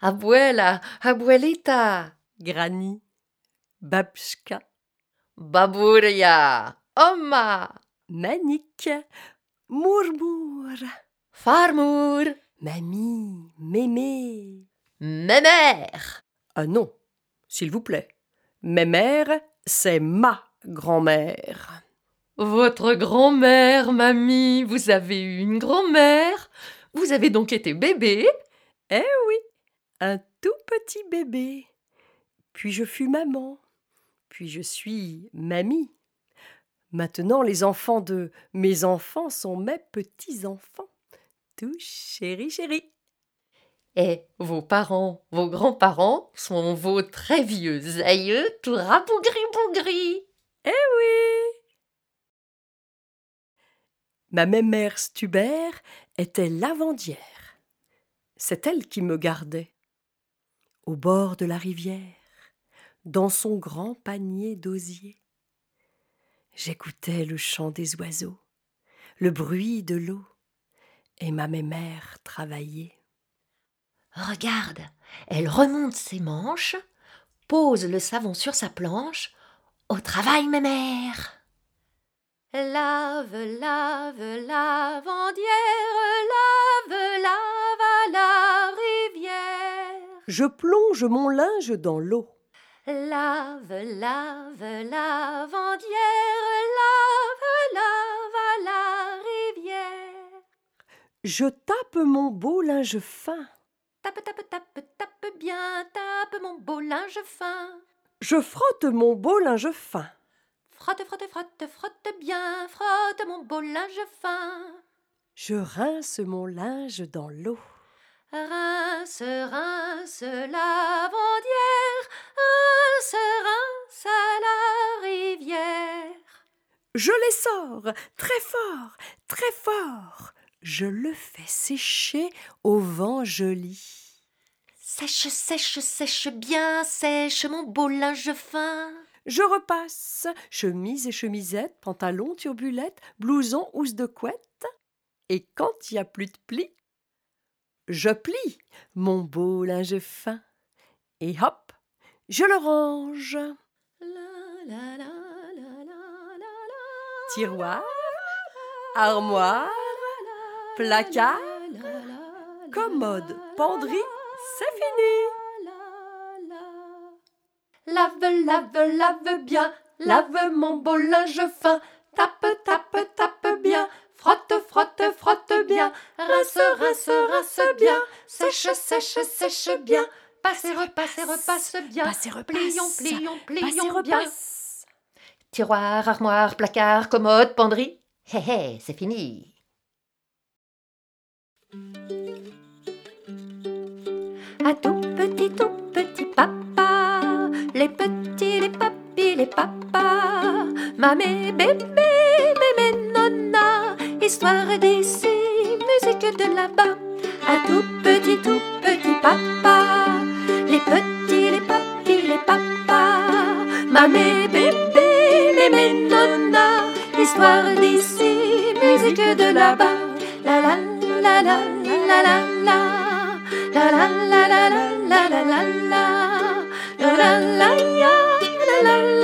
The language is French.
Abuela, abuelita, Granny, Babchka, Baburia, Oma, Manik, Murmur, Farmour, Mamie, Mémé. Mémère. Ah non, s'il vous plaît. Mémère, c'est ma grand-mère. Votre grand-mère, mamie, vous avez eu une grand-mère? Vous avez donc été bébé? Eh oui, un tout petit bébé. Puis je fus maman. Puis je suis mamie. Maintenant, les enfants de mes enfants sont mes petits-enfants. Tous chéris, chéris. Et vos parents, vos grands-parents sont vos très vieux aïeux tout rabougris-bougris. Eh oui! Ma mémère Stubert était lavandière. C'est elle qui me gardait. Au bord de la rivière, dans son grand panier d'osier. J'écoutais le chant des oiseaux, le bruit de l'eau, et ma mémère travaillait. Regarde, elle remonte ses manches, pose le savon sur sa planche. Au travail, mémère! Lave, lave, lavandière, lave, lave à la rivière. Je plonge mon linge dans l'eau. Lave, lave, lavandière, lave, lave à la rivière. Je tape mon beau linge fin. Tape, tape, tape, tape bien, tape mon beau linge fin. Je frotte mon beau linge fin. Frotte, frotte, frotte, frotte bien, frotte mon beau linge fin. Je rince mon linge dans l'eau. Rince, rince lavandière, rince, rince à la rivière. Je les sors très fort, très fort. Je le fais sécher au vent joli. Sèche, sèche, sèche bien, sèche mon beau linge fin. Je repasse chemise et chemisette, pantalon, turbulette, blouson, housse de couette. Et quand il n'y a plus de plis, je plie mon beau linge fin. Et hop, je le range. Tiroir, armoire, placard, commode, penderie, c'est fini. Lave, lave, lave bien, lave mon beau linge fin. Tape, tape, tape bien, frotte, frotte, frotte bien. Rince, rince, rince bien, sèche, sèche, sèche bien. Passe et repasse et repasse bien. Passe et repasse, Plions, plions, passe et plions bien. repasse. Tiroir, armoire, placard, commode, penderie. Hé hé, c'est fini. À tout petit papa, les petits, les papis, les papas, mamé, bébé, mémé, nonna, histoire d'ici, musique de là-bas. À tout petit papa, les petits, les papis, les papas, mamé, bébé, mémé, nonna, histoire d'ici, musique de là-bas. La la la la la la la. La la la la la la la la la la la la la